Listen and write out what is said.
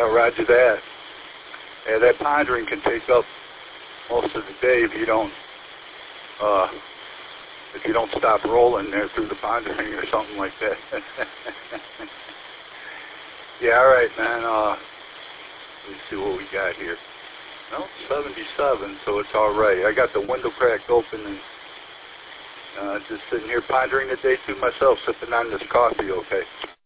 roger that. Yeah, that pondering can take up most of the day if you don't stop rolling there through the pondering or something like that. Yeah, all right, man. Let's see what we got here. No, 77, so it's all right. I got the window cracked open and just sitting here pondering the day to myself, sipping on this coffee, okay?